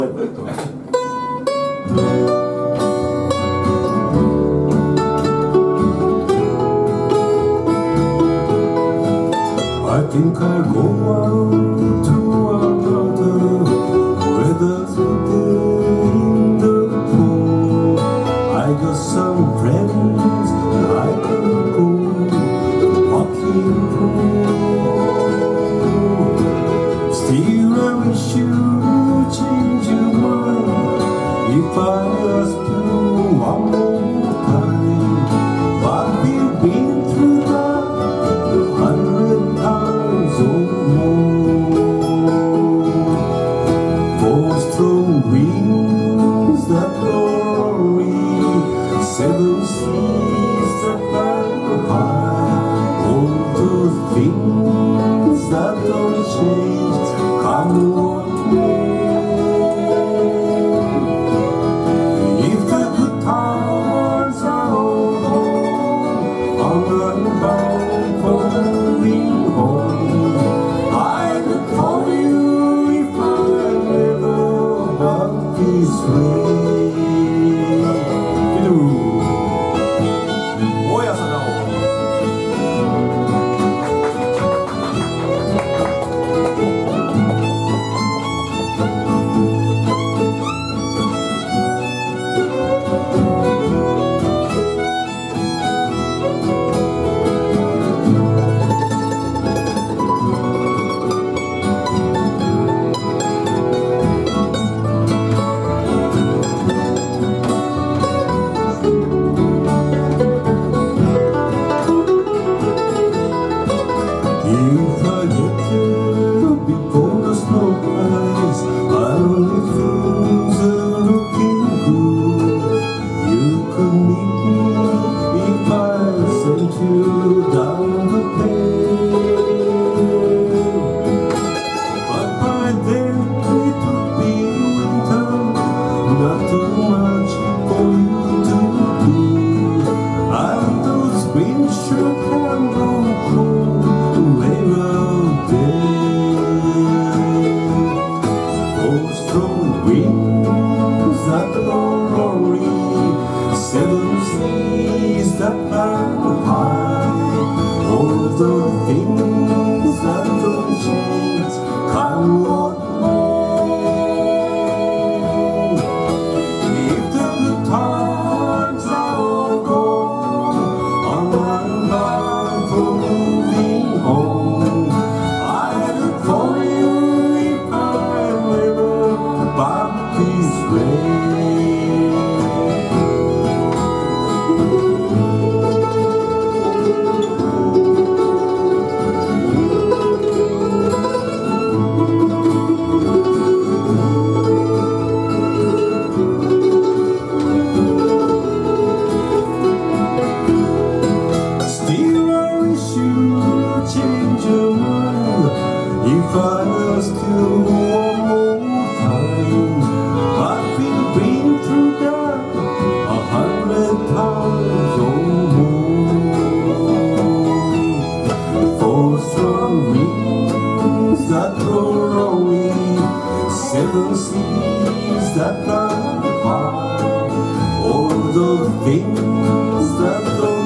I think I'll go out to another weather's day in the fall. I got some friends I can go walking home. Still I wish you change your mind if I ask you one more time. But we've been through that 100 times or more. Four strong winds that glory, 7 seas that fly high. All those things that don't change come one day. If the good times are over, I'm bound for moving home. I look for you if I'm ever back this way. Oya Sadao. If I get there before the snow flies, only things are looking good. You could meet me if I sent you down the path. But by then it would be winter, not too much for you to do. And those windshield can go cold. Four strong winds that glory, 7 seas that fly high. All the things that don't change come what may. If the good times are all gone, I'm bound for moving home. I look for you if I'm ever back this way. Still I wish you change your mind if I ask you one more time. But we've been through that 100 times or more. Four strong winds that blow away, 7 seas that fly high. All the things that don't